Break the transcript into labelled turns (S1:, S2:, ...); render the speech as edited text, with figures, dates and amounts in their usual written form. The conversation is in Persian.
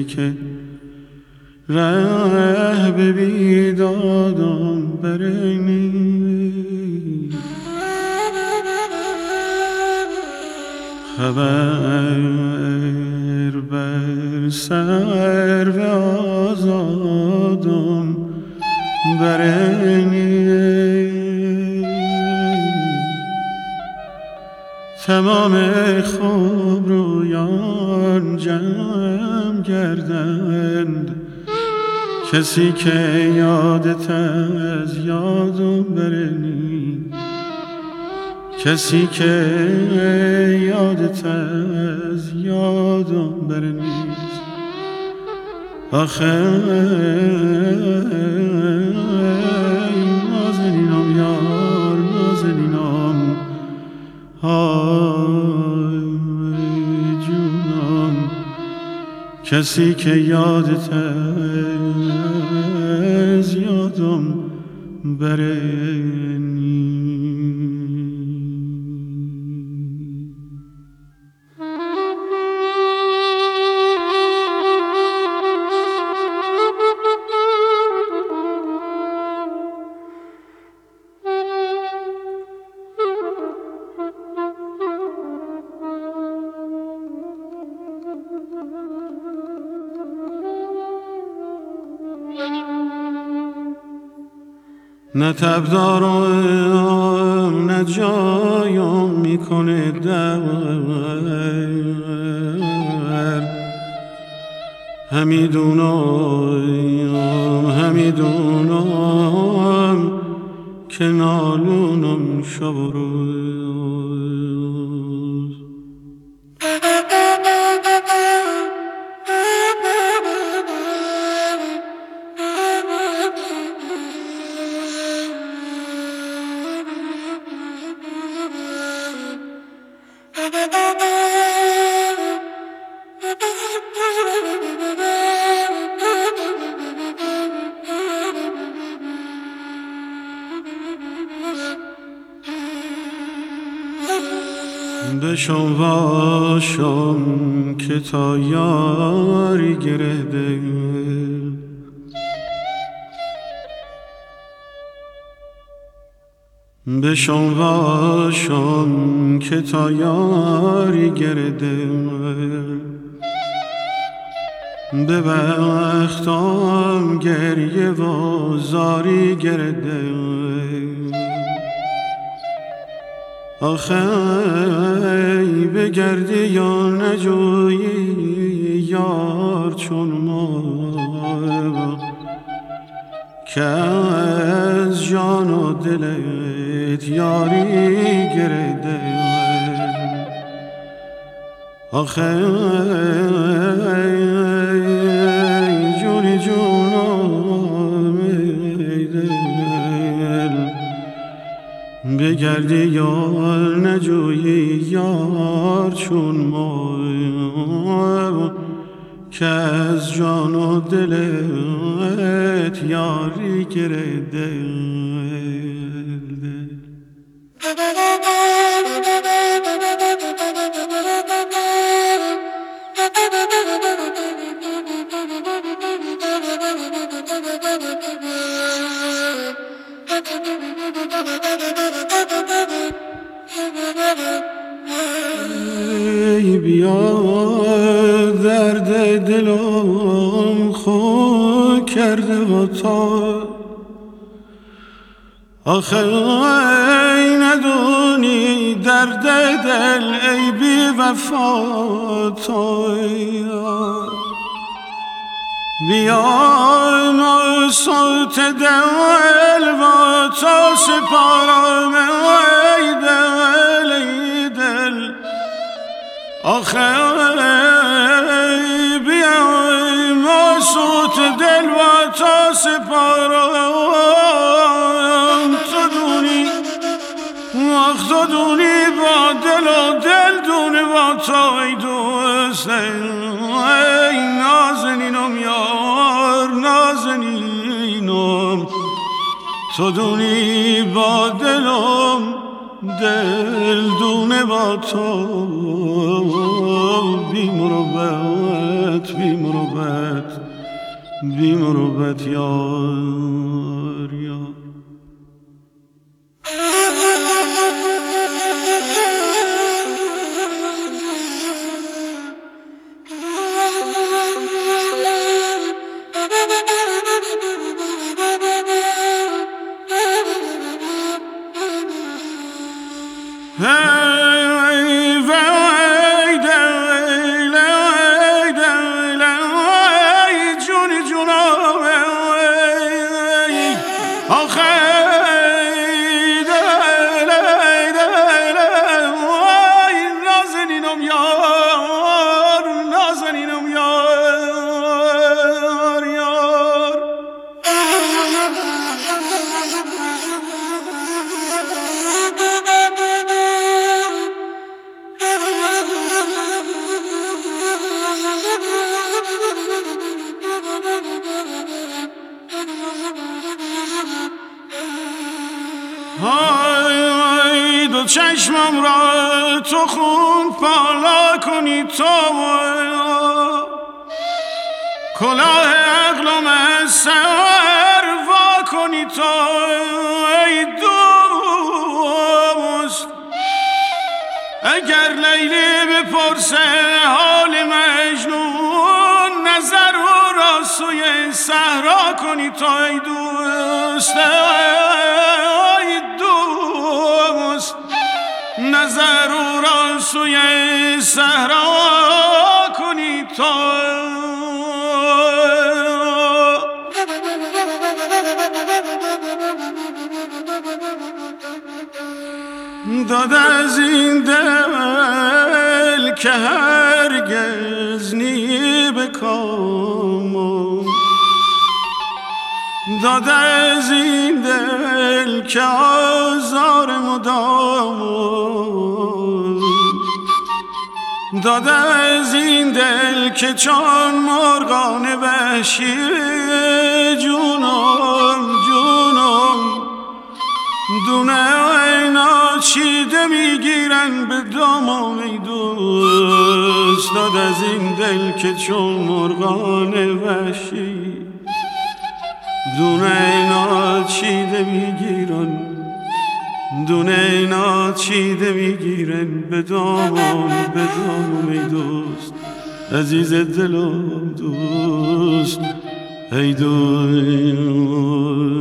S1: که ره به بیدادم برنی خبر بر سر و آزادم برنی تمام خوب رویان جمع گردند کسی که یادت از یادم برنی کسی که یادت از یادم برنی آخه نازنینم یار نازنینم های جونم کسی که یادت از یادم برنی نه تب دارم نه جایم میکنه درد همیدونم که نالونم شب و روز بشم واشم که تا یاری گره ده بشم واشم که تا یاری گره ده به بختم گریه و زاری گره ده آخه بگردی یا نجویی یار چون ما که از جان و دلت یاری گرده آخه جونی جونم ای دل بگردی یا نجویی یار چون ما که از جان و دلت یاری گرده ای بیا درد دلم خو کرده و تا آخه ای ندونی درد دل ای بی وفا تو بیا ما صوت دل و تا سپارم ای دل ای دل آخه بیا ما صوت دل و تا سپارم تو دونی با دل و دل دونه با تا ای دوست ای نازنینم یار نازنینم تو دونی با دلم دل دونه با تو بی مروت بی مروت بی مروت یار یار دو چشمم را تو خون پالا کنی تو کلاه عقلم از سر وا کنی تو ای دوست اگر لیلی بپرسه حال مجنون نظر او را سوی صحرا کنی تو ای دوست نظر او را سوی صحرا کنی تو داد از این دل که هرگز نی بکام داد از این دل که آزار مدام داد از این دل که چون مرغان وحشی جونم جونم دونه اینا چیده میگیرن به دامم ای دوست داد از این دل که چون مرغان وحشی دونه اینا چیده میگیرن دونه اینا چیده میگیرن به دامم ای دوست عزیز دلم دوست ای دوست